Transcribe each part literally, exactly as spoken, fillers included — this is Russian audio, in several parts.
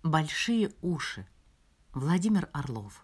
Большие уши. Владимир Орлов.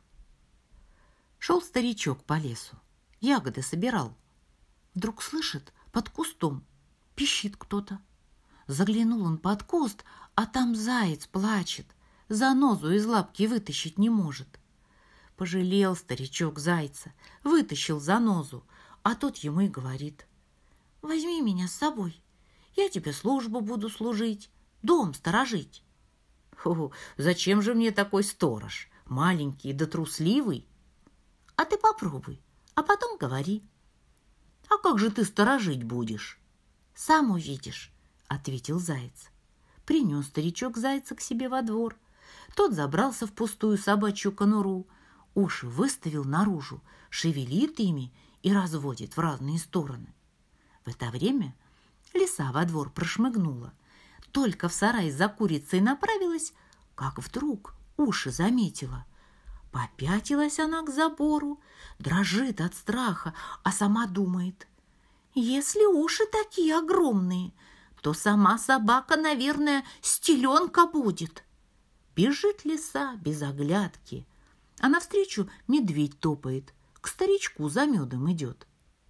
Шел старичок по лесу, ягоды собирал. Вдруг слышит, под кустом пищит кто-то. Заглянул он под куст, а там заяц плачет, занозу из лапки вытащить не может. Пожалел старичок зайца, вытащил занозу, а тот ему и говорит: «Возьми меня с собой, я тебе службу буду служить, дом сторожить». «Фу, зачем же мне такой сторож, маленький да трусливый?» «А ты попробуй, а потом говори». «А как же ты сторожить будешь?» «Сам увидишь», — ответил заяц. Принес старичок зайца к себе во двор. Тот забрался в пустую собачью конуру, уши выставил наружу, шевелит ими и разводит в разные стороны. В это время лиса во двор прошмыгнула. Только в сарай за курицей направилась, как вдруг уши заметила. Попятилась она к забору, дрожит от страха, а сама думает: если уши такие огромные, то сама собака, наверное, стеленка будет. Бежит лиса без оглядки, а навстречу медведь топает, к старичку за медом идет.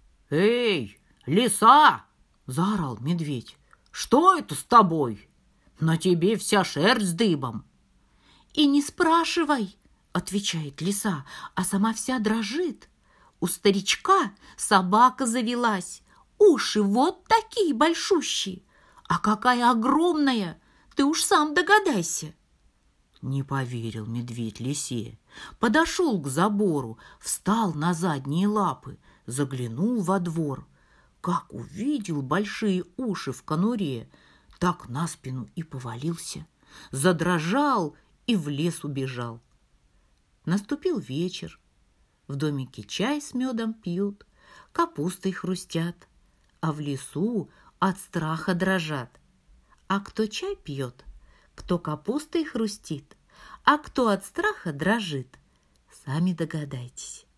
«Эй, лиса!» — заорал медведь. «Что это с тобой? На тебе вся шерсть дыбом». «И не спрашивай», — отвечает лиса, а сама вся дрожит. У старичка собака завелась, уши вот такие большущие, а какая огромная, ты уж сам догадайся. Не поверил медведь лисе, подошел к забору, встал на задние лапы, заглянул во двор. Как увидел большие уши в конуре, так на спину и повалился, задрожал и в лес убежал. Наступил вечер. В домике чай с медом пьют, капустой хрустят, а в лесу от страха дрожат. А кто чай пьет, кто капустой хрустит, а кто от страха дрожит, сами догадайтесь.